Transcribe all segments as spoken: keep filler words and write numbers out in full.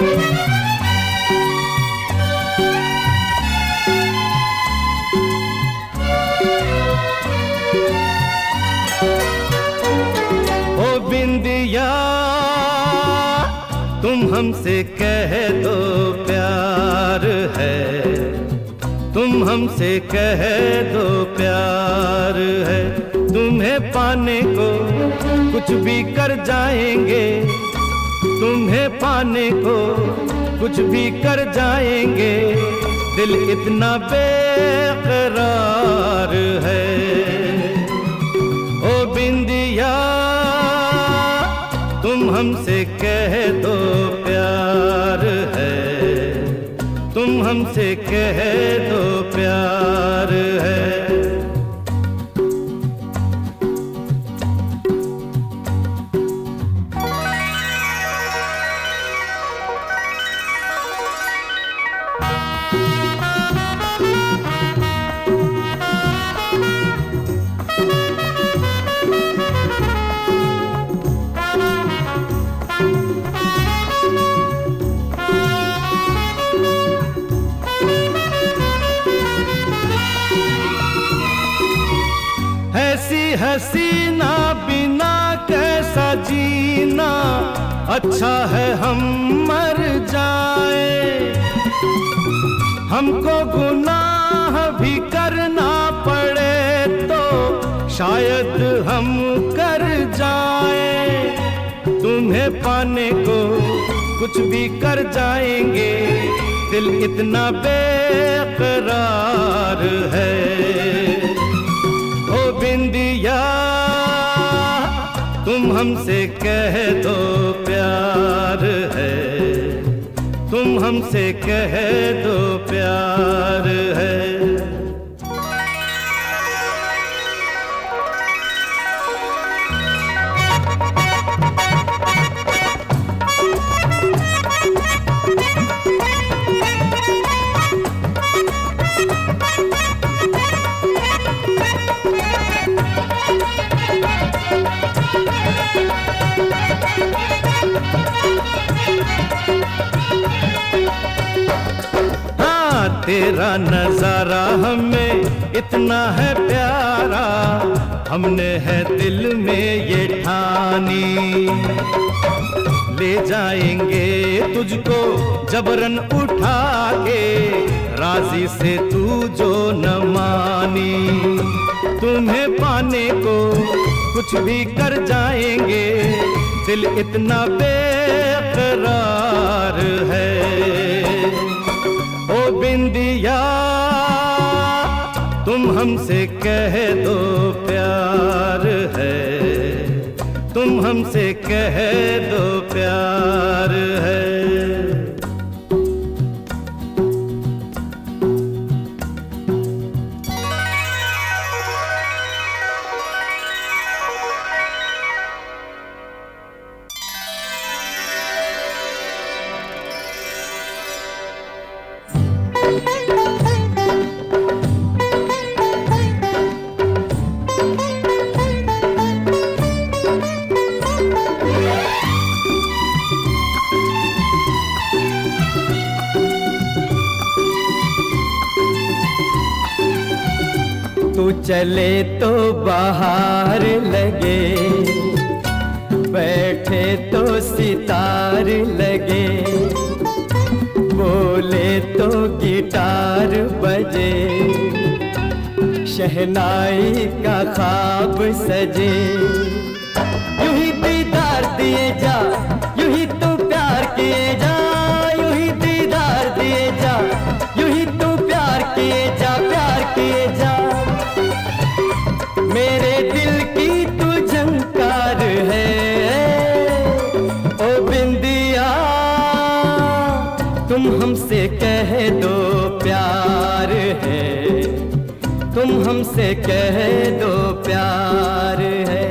तुम हमसे कह दो प्यार है, तुम हमसे कह दो प्यार है। तुम्हें पाने को कुछ भी कर जाएंगे, तुम्हें पाने को कुछ भी कर जाएंगे। दिल इतना बेकरार है। ओ बिंदिया तुम हमसे कह दो प्यार है, तुम हमसे कह दो प्यार है। ऐसी हसीना बिना कैसा जीना, अच्छा है हम मर जाए। हमको गुनाह भी करना पड़े तो शायद हम कर जाए। तुम्हें पाने को कुछ भी कर जाएंगे, दिल इतना बेकरार है। बिंदिया तुम हमसे कह दो प्यार है, तुम हमसे कह दो प्यार है। तेरा नजारा हमें इतना है प्यारा, हमने है दिल में ये ठानी। ले जाएंगे तुझको जबरन उठा के, राजी से तू जो न मानी। तुम्हें पाने को कुछ भी कर जाएंगे, दिल इतना बेकरार है। ओ बिंदिया तुम हमसे कह दो प्यार है, तुम हमसे कह दो प्यार है। तू चले तो बाहर लगे, बैठे तो सितार लगे, बोले तो गिटार बजे, शहनाई का ख्वाब सजे। यूं ही दीदार दिए जा, यूं ही तू प्यार किए जा, यूं ही दीदार दिए जा, यूं ही तू प्यार किए जा, प्यार किए जा। मेरे दिल की तू झंकार है। ओ बिंदिया तुम हमसे कह दो प्यार है, तुम हमसे कह दो प्यार है।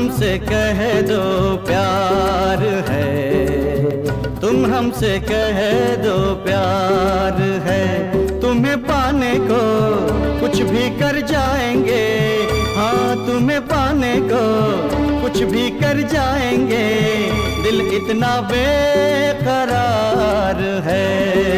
हमसे कह दो प्यार है, तुम हमसे कह दो प्यार है। तुम्हें पाने को कुछ भी कर जाएंगे, हाँ तुम्हें पाने को कुछ भी कर जाएंगे, दिल इतना बेकरार है।